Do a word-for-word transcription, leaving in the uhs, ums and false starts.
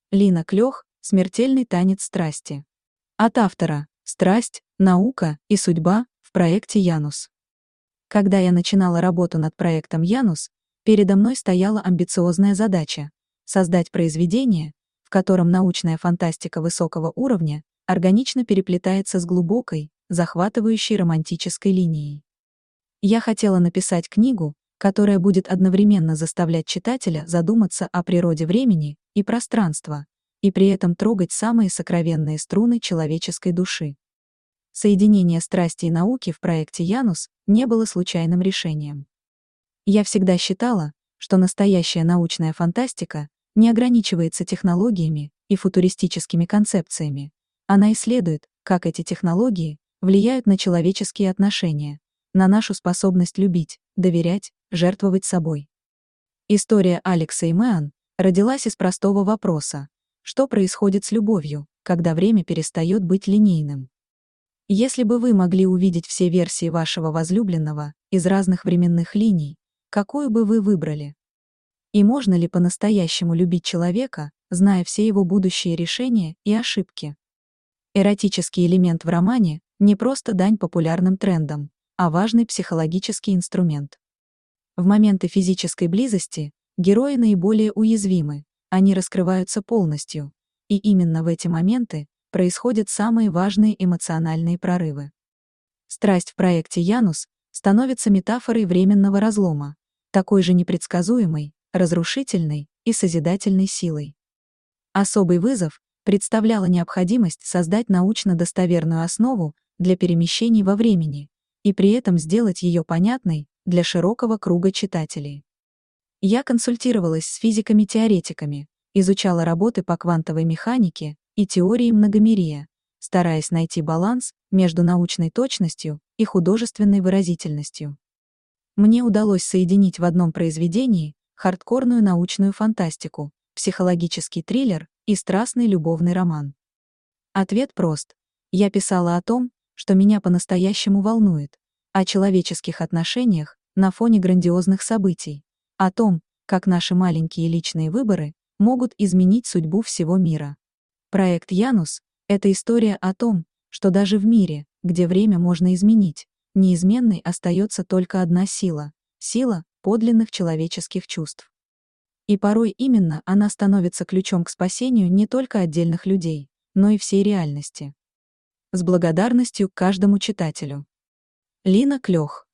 Лина Клёх «Смертельный танец страсти». От автора «Страсть, наука и судьба» в проекте «Янус». Когда я начинала работу над проектом «Янус», передо мной стояла амбициозная задача — создать произведение, в котором научная фантастика высокого уровня органично переплетается с глубокой, захватывающей романтической линией. Я хотела написать книгу, которая будет одновременно заставлять читателя задуматься о природе времени и пространства, и при этом трогать самые сокровенные струны человеческой души. Соединение страсти и науки в проекте «Янус» не было случайным решением. Я всегда считала, что настоящая научная фантастика не ограничивается технологиями и футуристическими концепциями. Она исследует, как эти технологии влияют на человеческие отношения, на нашу способность любить, доверять, жертвовать собой. История Алекса и Мэан родилась из простого вопроса: что происходит с любовью, когда время перестает быть линейным? Если бы вы могли увидеть все версии вашего возлюбленного из разных временных линий, какую бы вы выбрали? И можно ли по-настоящему любить человека, зная все его будущие решения и ошибки? Эротический элемент в романе не просто дань популярным трендам, а важный психологический инструмент. В моменты физической близости герои наиболее уязвимы, они раскрываются полностью, и именно в эти моменты происходят самые важные эмоциональные прорывы. Страсть в проекте «Янус» становится метафорой временного разлома, такой же непредсказуемой, разрушительной и созидательной силой. Особый вызов представляла необходимость создать научно достоверную основу для перемещений во времени, и при этом сделать ее понятной для широкого круга читателей. Я консультировалась с физиками-теоретиками, изучала работы по квантовой механике и теории многомерия, стараясь найти баланс между научной точностью и художественной выразительностью. Мне удалось соединить в одном произведении хардкорную научную фантастику, психологический триллер и страстный любовный роман. Ответ прост. Я писала о том, что меня по-настоящему волнует, о человеческих отношениях на фоне грандиозных событий, о том, как наши маленькие личные выборы могут изменить судьбу всего мира. Проект «Янус» — это история о том, что даже в мире, где время можно изменить, неизменной остается только одна сила — сила подлинных человеческих чувств. И порой именно она становится ключом к спасению не только отдельных людей, но и всей реальности. С благодарностью к каждому читателю. Лина Клёх.